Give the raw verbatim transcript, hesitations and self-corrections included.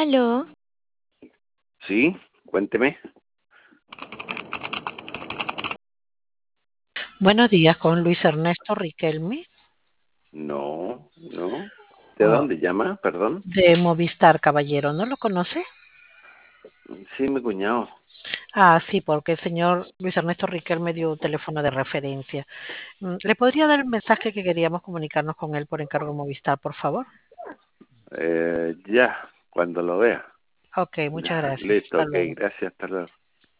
Aló, Sí, cuénteme. buenos días con Luis Ernesto Riquelme, No, no. ¿De o dónde llama? Perdón. de Movistar Caballero, ¿no lo conoce? Sí, mi cuñado. Ah, sí, porque el señor Luis Ernesto Riquelme dio un teléfono de referencia. Mm, ¿Le podría dar el mensaje que queríamos comunicarnos con él por encargo de Movistar, por favor? Eh, ya, cuando lo vea. Ok, muchas Ya, gracias. listo, Hasta ok, luego. gracias, hasta luego.